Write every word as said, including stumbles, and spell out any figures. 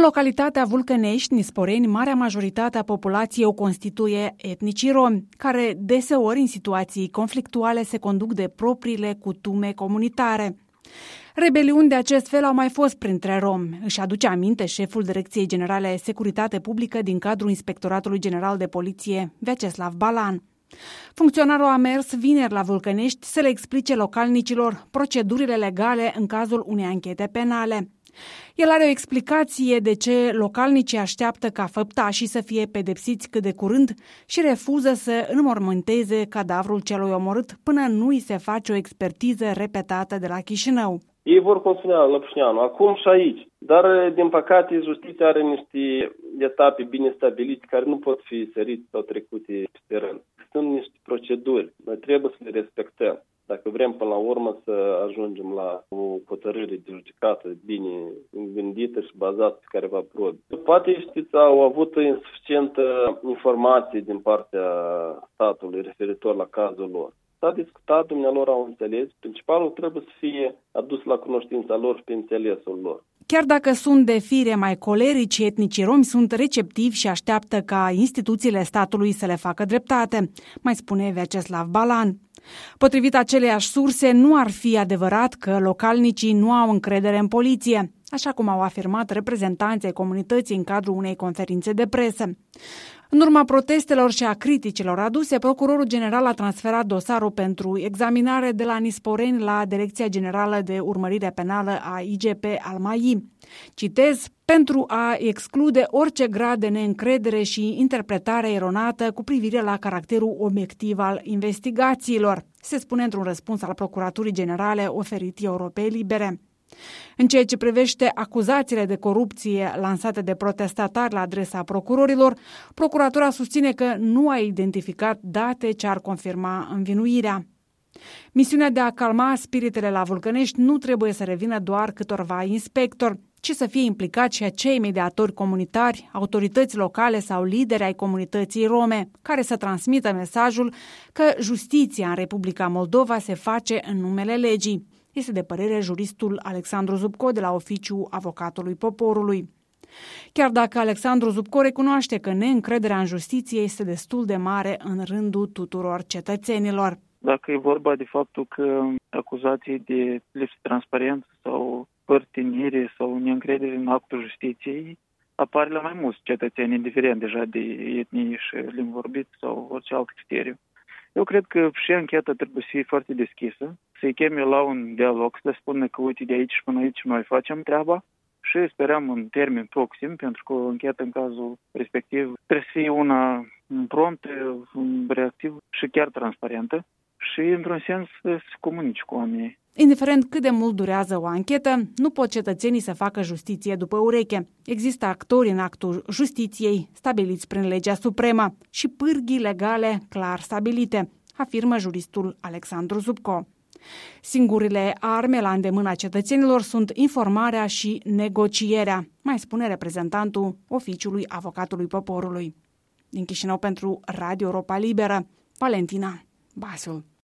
localitatea Vulcănești, Nisporeni, marea majoritate a populației o constituie etnicii romi, care deseori în situații conflictuale se conduc de propriile cutume comunitare. Rebeliuni de acest fel au mai fost printre romi, își aduce aminte șeful Direcției Generale Securitate Publică din cadrul Inspectoratului General de Poliție, Vyacheslav Balan. Funcționarul a mers vineri la Vulcănești să le explice localnicilor procedurile legale în cazul unei anchete penale. El are o explicație de ce localnicii așteaptă ca făptașii să fie pedepsiți cât de curând și refuză să înmormânteze cadavrul celui omorât până nu îi se face o expertiză repetată de la Chișinău. Ei vor, cum spunea Lăpușneanu, acum și aici. Dar, din păcate, justiția are niște etape bine stabilite care nu pot fi sărite sau trecute pe rând. Sunt niște proceduri, noi trebuie să le respectăm. Dacă vrem până la urmă să ajungem la o hotărâre de judecată bine gândită și bazată pe careva probe. Poate, știți, au avut insuficientă informație din partea statului referitor la cazul lor. S-a discutat, dumnealor au înțeles, principalul trebuie să fie adus la cunoștința lor și pe înțelesul lor. Chiar dacă sunt de fire mai colerici, etnicii romi sunt receptivi și așteaptă ca instituțiile statului să le facă dreptate, mai spune Vyacheslav Balan. Potrivit aceleiași surse, nu ar fi adevărat că localnicii nu au încredere în poliție, așa cum au afirmat reprezentanții ai comunității în cadrul unei conferințe de presă. În urma protestelor și a criticilor aduse, procurorul general a transferat dosarul pentru examinare de la Nisporeni la Direcția Generală de Urmărire Penală a I G P al M A I. Citez, pentru a exclude orice grad de neîncredere și interpretare eronată cu privire la caracterul obiectiv al investigațiilor, se spune într-un răspuns al Procuraturii Generale oferit Europei Libere. În ceea ce privește acuzațiile de corupție lansate de protestatari la adresa procurorilor, procuratura susține că nu a identificat date ce ar confirma învinuirea. Misiunea de a calma spiritele la Vulcănești nu trebuie să revină doar câtorva inspectori, ci să fie implicați și acei mediatori comunitari, autorități locale sau lideri ai comunității rome, care să transmită mesajul că justiția în Republica Moldova se face în numele legii. Este de părere juristul Alexandru Zubco de la Oficiul Avocatului Poporului. Chiar dacă Alexandru Zubco recunoaște că neîncrederea în justiție este destul de mare în rândul tuturor cetățenilor. Dacă e vorba de faptul că acuzații de lipsă de transparență sau părtinire sau neîncredere în actul justiției apare la mai mulți cetățeni, indiferent deja de etnie și limbi vorbit sau orice alt criteriu. Eu cred că și ancheta trebuie să fie foarte deschisă, să-i cheme la un dialog, să le spună că uite de aici și până aici noi facem treaba și sperăm în termen proxim, pentru că o anchetă în cazul respectiv trebuie să fie una promptă, reactivă și chiar transparentă și, într-un sens, să se comunice cu oamenii. Indiferent cât de mult durează o anchetă, nu pot cetățenii să facă justiție după ureche. Există actori în actul justiției stabiliți prin legea supremă și pârghii legale clar stabilite, afirmă juristul Alexandru Zubco. Singurile arme la îndemâna cetățenilor sunt informarea și negocierea, mai spune reprezentantul Oficiului Avocatului Poporului. Din Chișinău pentru Radio Europa Liberă, Valentina Basul.